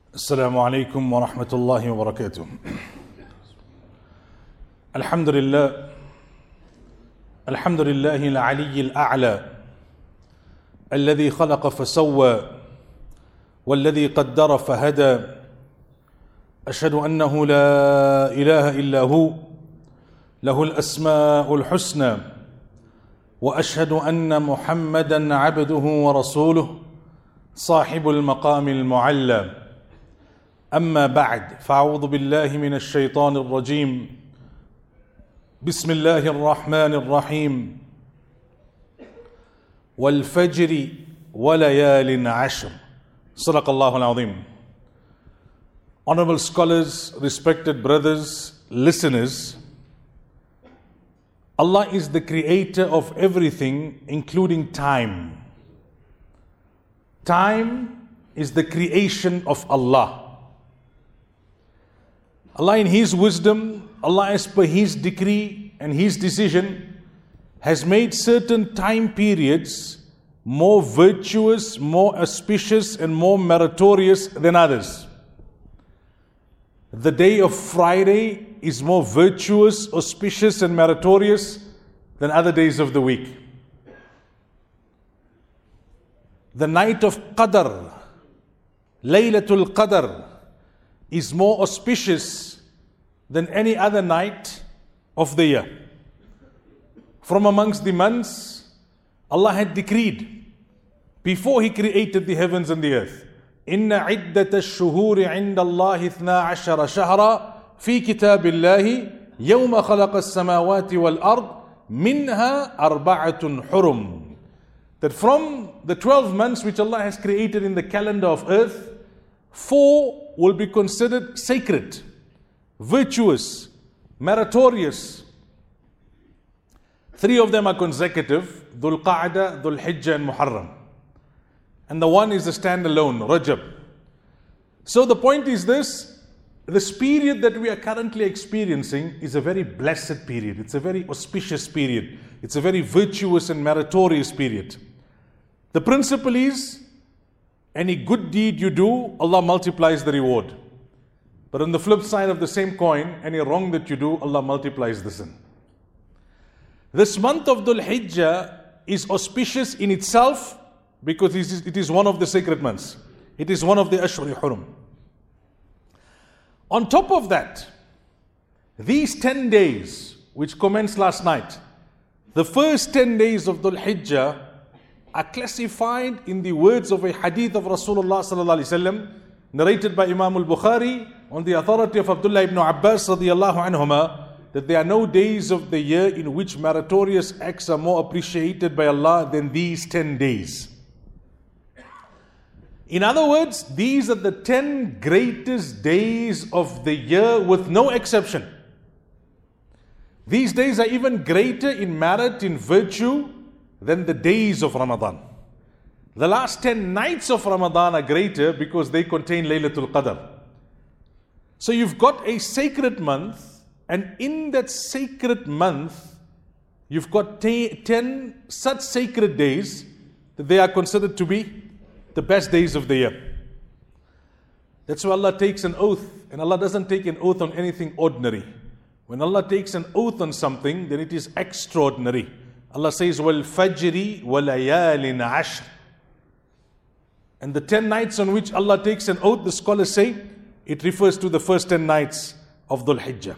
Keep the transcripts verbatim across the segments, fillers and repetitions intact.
السلام عليكم ورحمة الله وبركاته. الحمد لله الحمد لله العلي الأعلى الذي خلق فسوى والذي قدر فهدى. أشهد أنه لا إله إلا هو له الأسماء الحسنى، وأشهد أن محمدا عبده ورسوله صاحب المقام المعلى. أما بعد، فأعوذ بالله من الشيطان الرجيم. بسم الله الرحمن الرحيم. والفجر وليال عشر. صدق الله العظيم. Honorable scholars, respected brothers, listeners, Allah is the creator of everything, including time. Time is the creation of Allah. Allah in His wisdom, Allah as per His decree and His decision has made certain time periods more virtuous, more auspicious and more meritorious than others. The day of Friday is more virtuous, auspicious and meritorious than other days of the week. The night of Qadr, Laylatul Qadr, is more auspicious than any other night of the year. From amongst the months, Allah had decreed before He created the heavens and the earth, إن عدة الشهور عند الله اثنا عشر شهرا في كتاب الله يوم خلق السماوات والأرض منها أربعة حرم. That from the twelve months which Allah has created in the calendar of earth, four will be considered sacred, virtuous, meritorious. Three of them are consecutive: Dhul Qa'dah, Dhul Hijjah and Muharram. And the one is a standalone, Rajab. So the point is this: this period that we are currently experiencing is a very blessed period. It's a very auspicious period. It's a very virtuous and meritorious period. The principle is, any good deed you do, Allah multiplies the reward. But on the flip side of the same coin, any wrong that you do, Allah multiplies the sin. This month of Dhul Hijjah is auspicious in itself because it is, it is one of the sacred months. It is one of the Ashhur Hurum. On top of that, these ten days which commenced last night, the first ten days of Dhul Hijjah are classified in the words of a hadith of Rasulullah sallallahu alaihi wasallam, narrated by Imam al-Bukhari on the authority of Abdullah ibn Abbas radiyallahu anhuma, that there are no days of the year in which meritorious acts are more appreciated by Allah than these ten days. In other words, these are the ten greatest days of the year with no exception. These days are even greater in merit, in virtue, than the days of Ramadan. The last ten nights of Ramadan are greater because they contain Laylatul Qadr. So you've got a sacred month, and in that sacred month, you've got ten such sacred days that they are considered to be the best days of the year. That's why Allah takes an oath, and Allah doesn't take an oath on anything ordinary. When Allah takes an oath on something, then it is extraordinary. Allah says, وَالْفَجْرِ وَلَيَالٍ عَشْرٍ. And the ten nights on which Allah takes an oath, the scholars say, it refers to the first ten nights of Dhul Hijjah.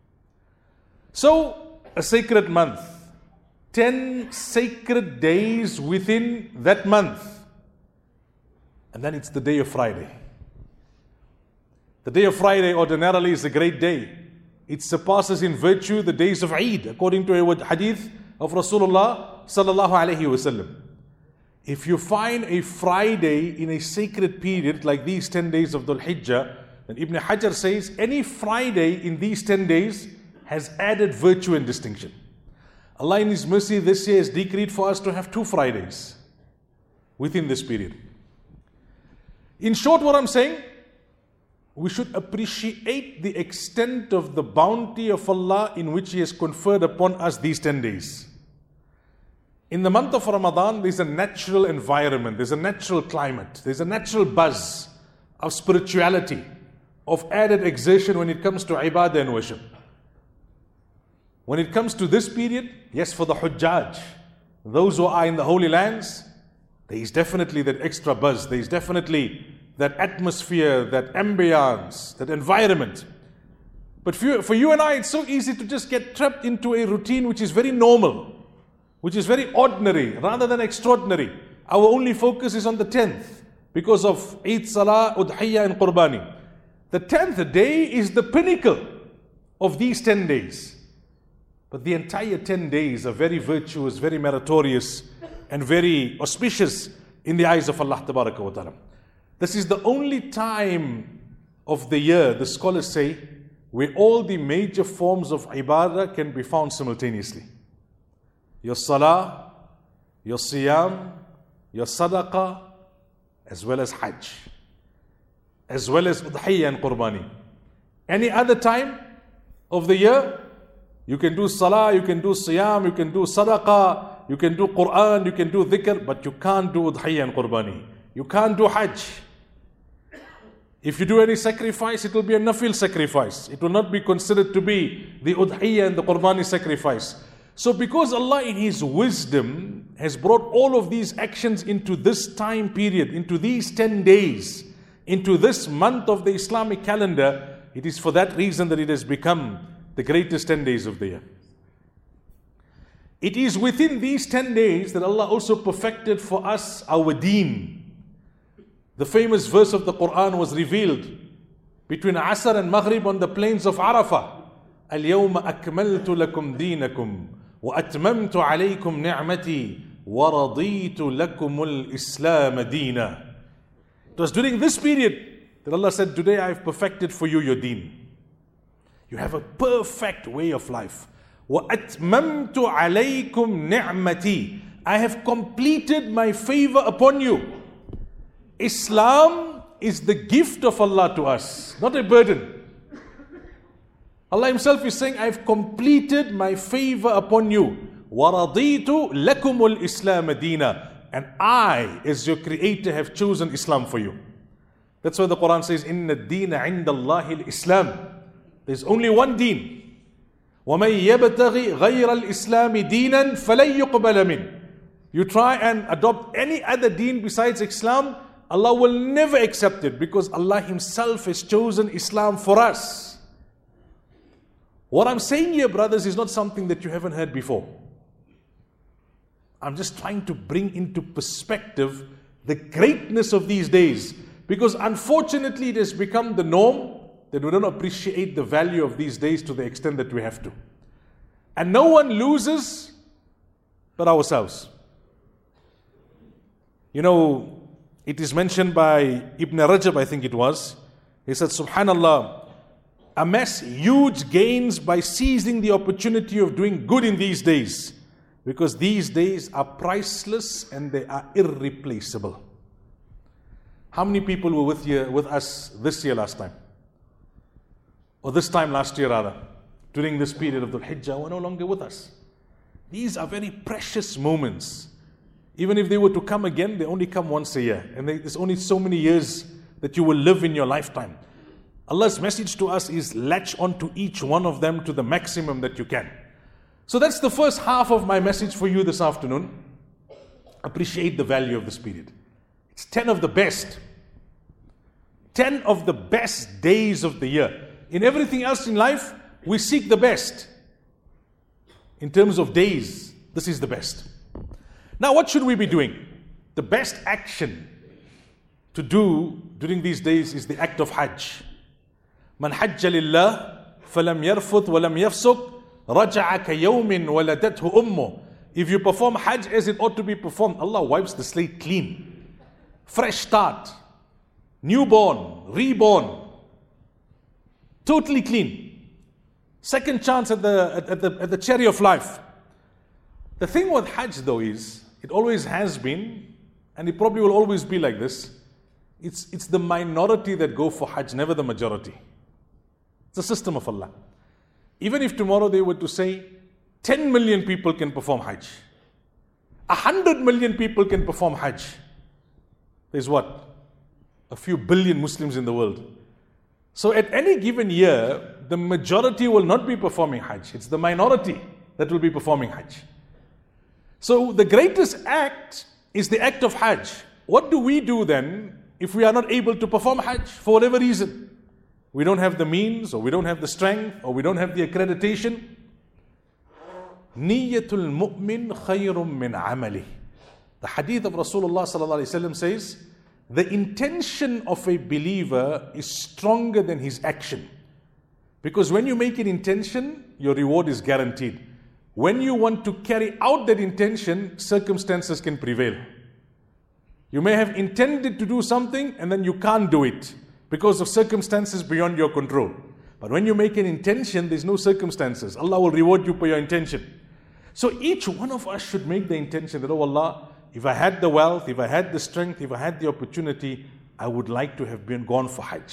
So, a sacred month, ten sacred days within that month. And then it's the day of Friday. The day of Friday ordinarily is a great day. It surpasses in virtue the days of Eid, according to a hadith of Rasulullah sallallahu alaihi wasallam. If you find a Friday in a sacred period like these ten days of Dhul Hijjah, then Ibn Hajar says any Friday in these ten days has added virtue and distinction. Allah in His mercy this year has decreed for us to have two Fridays within this period. In short, what I'm saying, we should appreciate the extent of the bounty of Allah in which He has conferred upon us these ten days. In the month of Ramadan, there's a natural environment, there's a natural climate, there's a natural buzz. of spirituality, of added exertion when it comes to ibadah and worship. When it comes to this period, yes, for the Hujjaj, those who are in the Holy Lands, there is definitely that extra buzz, there is definitely that atmosphere, that ambience, that environment. But for you, for you and I, it's so easy to just get trapped into a routine which is very normal, which is very ordinary rather than extraordinary. Our only focus is on the tenth because of Eid, Salah, Udhiyya and Qurbani. The tenth day is the pinnacle of these ten days. But the entire ten days are very virtuous, very meritorious and very auspicious in the eyes of Allah Tabaraka wa Ta'ala. This is the only time of the year, the scholars say, where all the major forms of ibadah can be found simultaneously. Your salah, your siyam, your sadaqah, as well as hajj, as well as udhiyya and qurbani. Any other time of the year, you can do salah, you can do siyam, you can do sadaqah, you can do Quran, you can do dhikr, but you can't do udhiyya and qurbani. You can't do hajj. If you do any sacrifice, it will be a nafil sacrifice. It will not be considered to be the udhiyya and the qurbani sacrifice. So because Allah in His wisdom has brought all of these actions into this time period, into these ten days, into this month of the Islamic calendar, it is for that reason that it has become the greatest ten days of the year. It is within these ten days that Allah also perfected for us our deen. The famous verse of the Quran was revealed between Asr and Maghrib on the plains of Arafah. اليوم أكملت لكم دينكم وأتممت عليكم نعمتي ورضيت لكم الإسلام دينا. It was during this period that Allah said, today I have perfected for you your deen. You have a perfect way of life. وَأَتْمَمْتُ عَلَيْكُمْ نِعْمَتِي. I have completed my favor upon you. Islam is the gift of Allah to us, not a burden. Allah Himself is saying, I have completed my favor upon you. وَرَضِيتُ لَكُمُ الْإِسْلَامَ دِينًا. And I, as your creator, have chosen Islam for you. That's why the Quran says, إِنَّ الدِّينَ عِنْدَ اللَّهِ الْإِسْلَامِ. There's only one deen. وَمَنْ يَبْتَغِي غَيْرَ الْإِسْلَامِ دِينًا فَلَنْ يُقْبَلَ مِنْهُ. You try and adopt any other deen besides Islam, Allah will never accept it because Allah Himself has chosen Islam for us. What I'm saying here, brothers, is not something that you haven't heard before. I'm just trying to bring into perspective the greatness of these days, because unfortunately it has become the norm that we don't appreciate the value of these days to the extent that we have to. And no one loses but ourselves. You know, it is mentioned by Ibn Rajab, I think it was. He said, Subhanallah, amass huge gains by seizing the opportunity of doing good in these days, because these days are priceless and they are irreplaceable. How many people were with you, with us this year last time? Or this time last year rather, during this period of the Hijjah, were no longer with us. These are very precious moments. Even if they were to come again, they only come once a year. And there's only so many years that you will live in your lifetime. Allah's message to us is latch on to each one of them to the maximum that you can. So that's the first half of my message for you this afternoon. Appreciate the value of this period. It's ten of the best. ten of the best days of the year. In everything else in life, we seek the best. In terms of days, this is the best. Now, what should we be doing? The best action to do during these days is the act of Hajj. Man hajja lillah, falam yarfuth walam yafsuk, raja'a ka yawmin waladathu ummu. If you perform Hajj as it ought to be performed, Allah wipes the slate clean. Fresh start. Newborn, reborn. Totally clean. Second chance at the, at, at the, at the cherry of life. The thing with Hajj though is, it always has been, and it probably will always be like this, it's, it's the minority that go for Hajj, never the majority. It's a system of Allah. Even if tomorrow they were to say, ten million people can perform Hajj, one hundred million people can perform Hajj, there's what? a few billion Muslims in the world. So at any given year, the majority will not be performing Hajj. It's the minority that will be performing Hajj. So the greatest act is the act of Hajj. What do we do then if we are not able to perform Hajj for whatever reason? We don't have the means, or we don't have the strength, or we don't have the accreditation. Niyatul mu'min khayrun min amali. The hadith of Rasulullah sallallahu alaihi wasallam says, the intention of a believer is stronger than his action. Because when you make an intention, your reward is guaranteed. When you want to carry out that intention, circumstances can prevail. You may have intended to do something and then you can't do it because of circumstances beyond your control. But when you make an intention, there's no circumstances. Allah will reward you for your intention. So each one of us should make the intention that, oh Allah, if I had the wealth, if I had the strength, if I had the opportunity, I would like to have been gone for Hajj.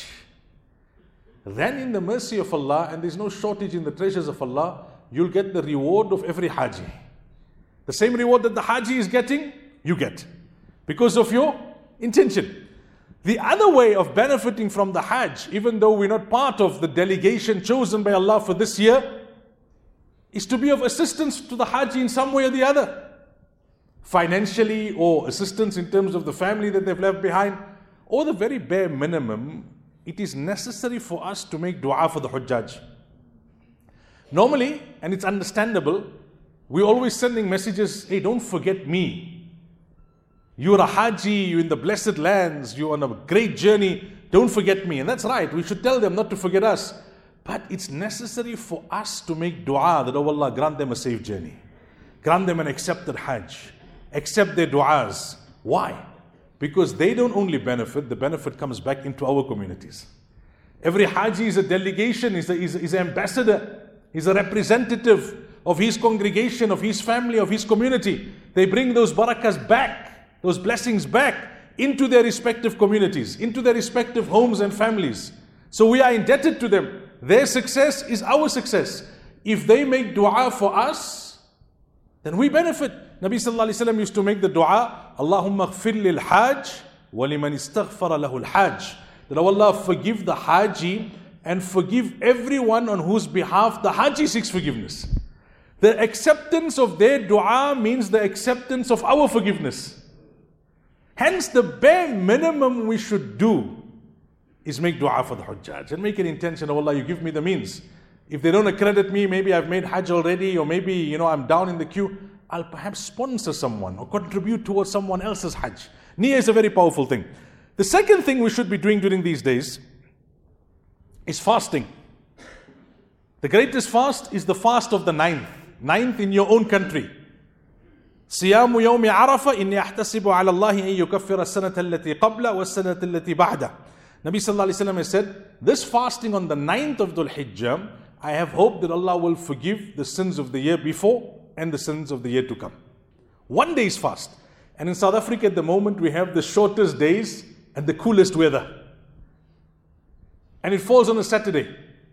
Then in the mercy of Allah, and there's no shortage in the treasures of Allah, you'll get the reward of every Haji. The same reward that the Haji is getting, you get. Because of your intention. The other way of benefiting from the Hajj, even though we're not part of the delegation chosen by Allah for this year, is to be of assistance to the Haji in some way or the other. Financially, or assistance in terms of the family that they've left behind, or the very bare minimum, it is necessary for us to make dua for the Hujjaj. Normally, and it's understandable, we're always sending messages, hey, don't forget me. You're a Haji, you're in the blessed lands, you're on a great journey, don't forget me. And that's right, we should tell them not to forget us. But it's necessary for us to make dua that, oh Allah, grant them a safe journey. Grant them an accepted Hajj. Accept their du'as. Why? Because they don't only benefit, the benefit comes back into our communities. Every Haji is a delegation, is, a, is, a, is an ambassador, is a representative of his congregation, of his family, of his community. They bring those barakas back, those blessings back into their respective communities, into their respective homes and families. So we are indebted to them. Their success is our success. If they make dua for us, then we benefit. Nabi sallallahu alayhi wa sallam used to make the dua, Allahumma ghfir lil hajj wa liman istaghfara lahu al hajj. That Allah forgive the Haji and forgive everyone on whose behalf the Haji seeks forgiveness. The acceptance of their dua means the acceptance of our forgiveness. Hence the bare minimum we should do is make dua for the Hujjaj and make an intention, oh Allah, you give me the means. If they don't accredit me, maybe I've made Hajj already, or maybe, you know, I'm down in the queue, I'll perhaps sponsor someone or contribute towards someone else's Hajj. Niyyah is a very powerful thing. The second thing we should be doing during these days is fasting. The greatest fast is the fast of the ninth. Ninth in your own country. صيام يوم عرفة إني أحتسب على الله أن يكفر السنة التي قبل والسنة التي بعده. Nabi sallallahu alayhi wa sallam has said, this fasting on the ninth of Dhul Hijjah, I have hope that Allah will forgive the sins of the year before and the sins of the year to come. One day's fast. And in South Africa at the moment we have the shortest days and the coolest weather. And it falls on a Saturday.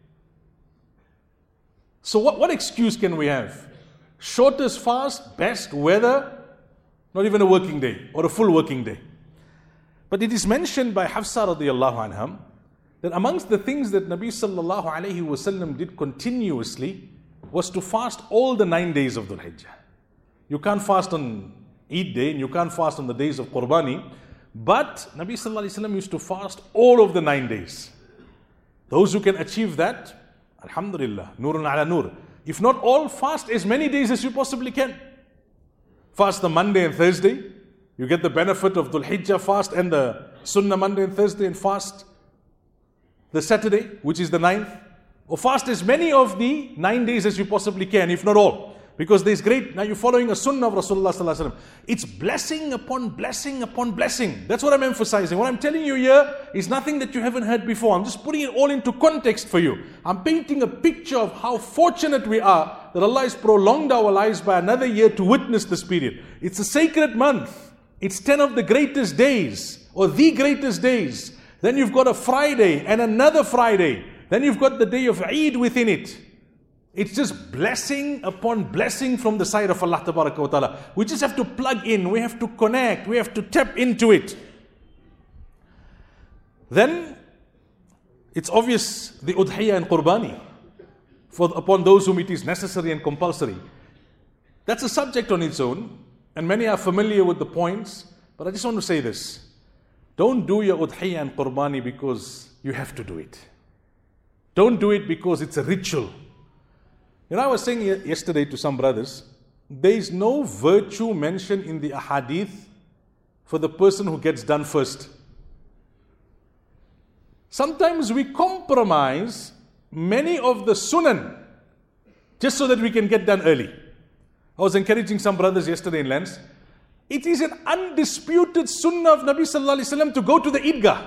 So what, what excuse can we have? Shortest fast, best weather, not even a working day or a full working day. But it is mentioned by Hafsa radiallahu anha that amongst the things that Nabi sallallahu alayhi wa sallam did continuously was to fast all the nine days of Dhul Hijjah. You can't fast on Eid day and you can't fast on the days of Qurbani, but Nabi sallallahu alayhi wa sallam used to fast all of the nine days. Those who can achieve that, alhamdulillah, nurun ala nur. If not all, fast as many days as you possibly can. Fast the Monday and Thursday. You get the benefit of Dhul Hijjah fast and the Sunnah Monday and Thursday, and fast the Saturday, which is the ninth. Or fast as many of the nine days as you possibly can, if not all. Because there's great, now you're following a Sunnah of Rasulullah sallallahu alaihi wasallam. It's blessing upon blessing upon blessing. That's what I'm emphasizing. What I'm telling you here is nothing that you haven't heard before. I'm just putting it all into context for you. I'm painting a picture of how fortunate we are that Allah has prolonged our lives by another year to witness this period. It's a sacred month. It's ten of the greatest days, or the greatest days. Then you've got a Friday and another Friday. Then you've got the day of Eid within it. It's just blessing upon blessing from the side of Allah Tabaraka wa Ta'ala. We just have to plug in, we have to connect, we have to tap into it. Then it's obvious the udhiyah and qurbani for upon those whom it is necessary and compulsory. That's a subject on its own, and many are familiar with the points, but I just want to say this. Don't do your udhiyah and qurbani because you have to do it. Don't do it because it's a ritual. You know, I was saying yesterday to some brothers, there is no virtue mentioned in the ahadith for the person who gets done first. Sometimes we compromise many of the sunan just so that we can get done early. I was encouraging some brothers yesterday in Lens. It is an undisputed sunnah of Nabi Sallallahu Alaihi Wasallam to go to the Eidgah.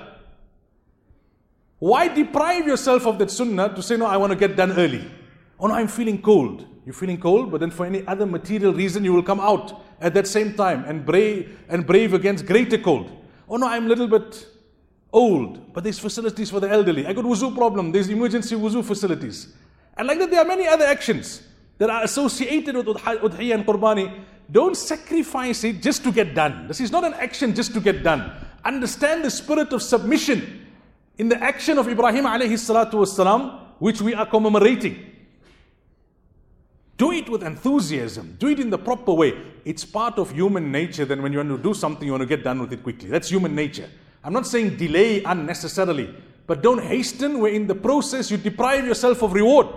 Why deprive yourself of that sunnah to say, no, I want to get done early? Oh no, I'm feeling cold. You're feeling cold, but then for any other material reason you will come out at that same time and brave, and brave against greater cold. Oh no, I'm a little bit old, but there's facilities for the elderly. I got wuzu problem, there's emergency wuzu facilities. And like that, there are many other actions that are associated with udhiyah and qurbani. Don't sacrifice it just to get done. This is not an action just to get done. Understand the spirit of submission in the action of Ibrahim alayhi salatu wasalam, which we are commemorating. Do it with enthusiasm. Do it in the proper way. It's part of human nature that when you want to do something, you want to get done with it quickly. That's human nature. I'm not saying delay unnecessarily, but don't hasten where in the process you deprive yourself of reward.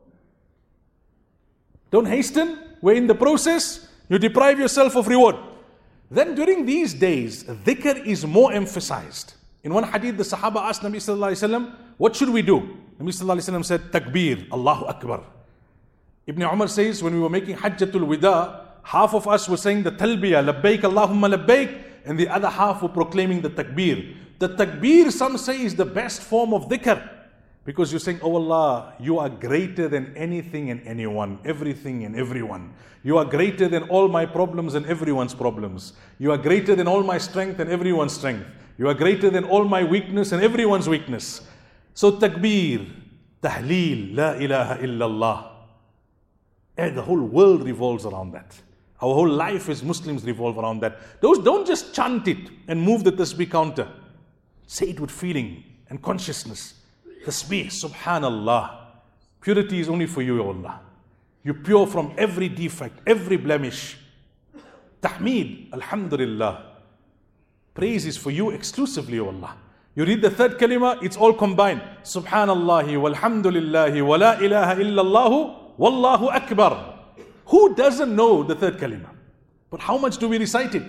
Don't hasten where in the process you deprive yourself of reward. Then during these days, dhikr is more emphasized. In one hadith, the Sahaba asked Nabi Sallallahu Alaihi Wasallam, what should we do? Nabi Sallallahu Alaihi Wasallam said, Takbir, Allahu Akbar. Ibn Umar says, when we were making Hajjatul Wida, half of us were saying the Talbiyah, Labbaik Allahumma Labbaik, and the other half were proclaiming the Takbir. The Takbir, some say, is the best form of dhikr. Because you're saying, oh Allah, you are greater than anything and anyone, everything and everyone. You are greater than all my problems and everyone's problems. You are greater than all my strength and everyone's strength. You are greater than all my weakness and everyone's weakness. So takbir, tahleel, la ilaha illallah. And the whole world revolves around that. Our whole life as Muslims revolve around that. Those don't just chant it and move the tasbih counter. Say it with feeling and consciousness. Tasbih, subhanallah. Purity is only for you, O Allah. You're pure from every defect, every blemish. Tahmeed, alhamdulillah. Praise is for you exclusively, O Allah. You read the third kalima, it's all combined. Subhanallahi walhamdulillahi wa la ilaha illallahu wallahu akbar. Who doesn't know the third kalima? But how much do we recite it?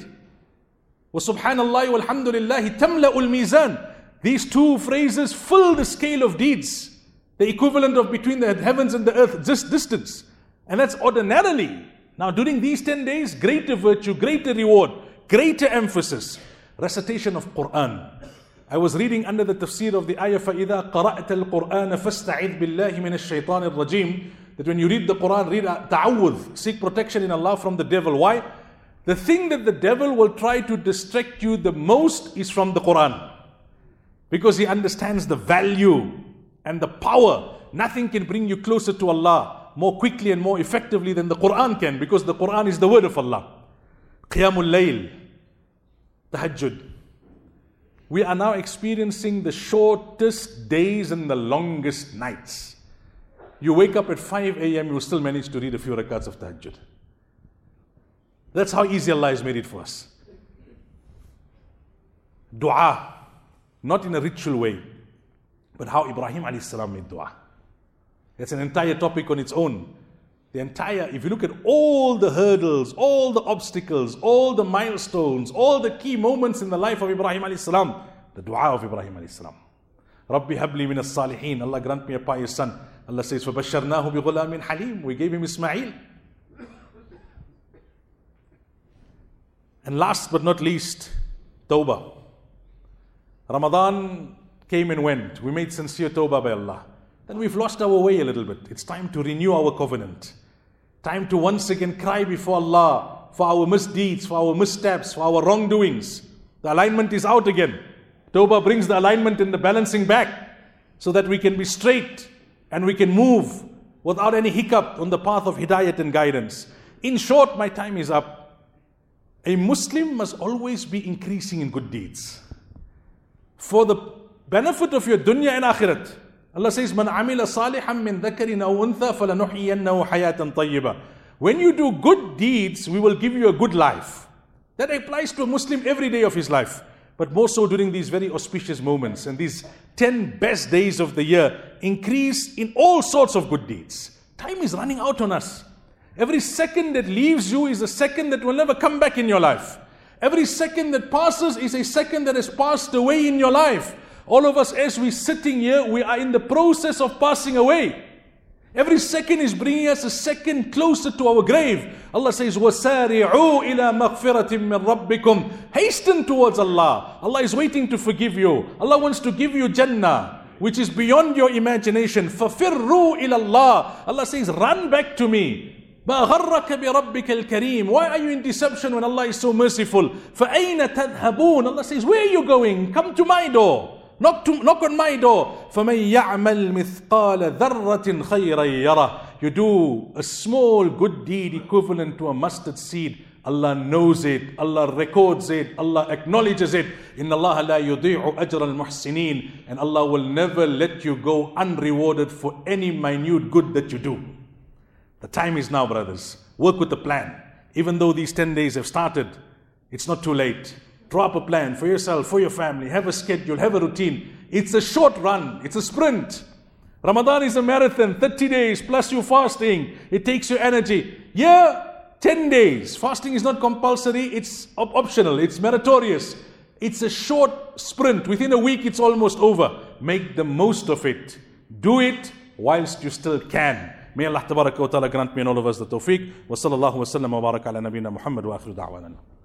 Wa subhanallahi walhamdulillahi tamla'ul mizan. These two phrases fill the scale of deeds. The equivalent of between the heavens and the earth, just distance. And that's ordinarily. Now during these ten days, greater virtue, greater reward, greater emphasis. Recitation of Quran. I was reading under the tafsir of the ayah, فَإِذَا قَرَأْتَ الْقُرْآنَ فَاسْتَعِذْ بِاللَّهِ مِنَ الشَّيْطَانِ الرَّجِيمِ. That when you read the Quran, read ta'awudh, seek protection in Allah from the devil. Why? The thing that the devil will try to distract you the most is from the Quran. Because he understands the value and the power. Nothing can bring you closer to Allah more quickly and more effectively than the Quran can, because the Quran is the word of Allah. Qiyamul Layl, Tahajjud. We are now experiencing the shortest days and the longest nights. You wake up at five a.m., you still manage to read a few rakats of Tahajjud. That's how easy Allah has made it for us. Dua. Not in a ritual way, but how Ibrahim alayhi salam made dua. That's an entire topic on its own. The entire, if you look at all the hurdles, all the obstacles, all the milestones, all the key moments in the life of Ibrahim alayhi salam, the dua of Ibrahim alayhi salam. Rabbi habli min as-salihin. Allah grant me a pious son. Allah says, فَبَشَّرْنَاهُ بِغُلَامٍ حَلِيمٍ. We gave him Ismail. And last but not least, Tawbah. Ramadan came and went. We made sincere tawbah by Allah. Then we've lost our way a little bit. It's time to renew our covenant. Time to once again cry before Allah for our misdeeds, for our missteps, for our wrongdoings. The alignment is out again. Tawbah brings the alignment and the balancing back so that we can be straight and we can move without any hiccup on the path of hidayat and guidance. In short, my time is up. A Muslim must always be increasing in good deeds. For the benefit of your dunya and akhirat. Allah says, "Man amila salihan min dhakarin aw untha falanuhyiyannahu hayatan tayyibah." When you do good deeds, we will give you a good life. That applies to a Muslim every day of his life, but more so during these very auspicious moments and these ten best days of the year. Increase in all sorts of good deeds. Time is running out on us. Every second that leaves you is a second that will never come back in your life. Every second that passes is a second that has passed away in your life. All of us, as we're sitting here, we are in the process of passing away. Every second is bringing us a second closer to our grave. Allah says, وَسَارِعُوا إِلَى مَغْفِرَةٍ مِّن رَبِّكُمْ. Hasten towards Allah. Allah is waiting to forgive you. Allah wants to give you Jannah, which is beyond your imagination. فَفِرُّوا إِلَى اللَّهِ. Allah says, run back to me. بَغَرَّكَ بِرَبِّكَ الْكَرِيمِ. Why are you in deception when Allah is so merciful? فَأَيْنَ تَذْهَبُونَ. Allah says, where are you going? Come to my door. Knock, to, knock on my door. فَمَنْ يَعْمَلْ مِثْقَالَ ذَرَّةٍ خَيْرًا يَرَهُ. You do a small good deed equivalent to a mustard seed. Allah knows it. Allah records it. Allah acknowledges it. إِنَّ اللَّهَ لَا يُضِيعُ أَجْرَ الْمُحْسِنِينَ. And Allah will never let you go unrewarded for any minute good that you do. The time is now, brothers. Work with the plan. Even though these ten days have started, it's not too late. Draw up a plan for yourself, for your family. Have a schedule, have a routine. It's a short run. It's a sprint. Ramadan is a marathon. thirty days plus you fasting. It takes your energy. Yeah, ten days. Fasting is not compulsory. It's op- optional. It's meritorious. It's a short sprint. Within a week, it's almost over. Make the most of it. Do it whilst you still can. May Allah tabaraka wa ta'ala grant me and all of us the tawfiq. Wa sallallahu wa sallam wa baraka ala nabina Muhammad wa akhiru da'wana.